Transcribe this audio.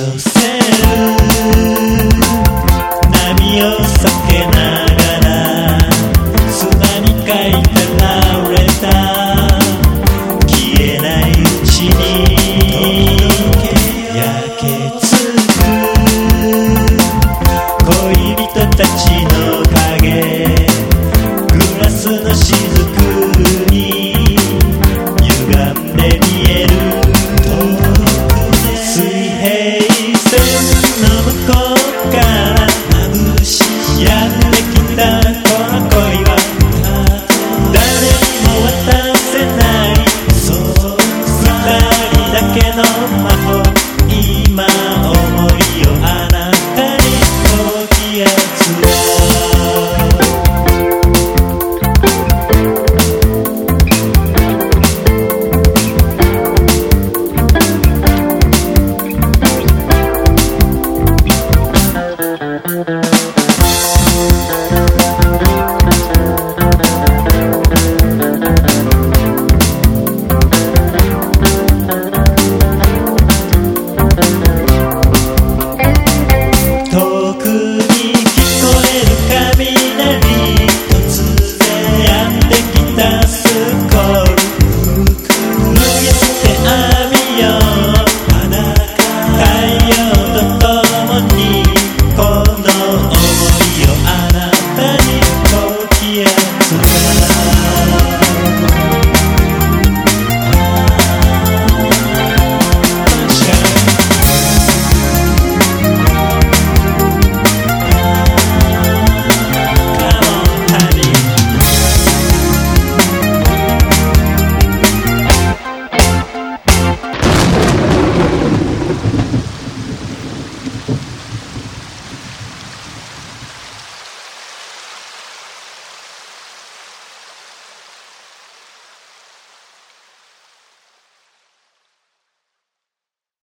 寄せる波を避けながら砂に書いたラブレター消えないうちに焼けつく恋人たちの影グラスの雫に歪んで見える水平線の向こうからやってきたこの恋は誰にも渡せない二人だけの魔法今思いを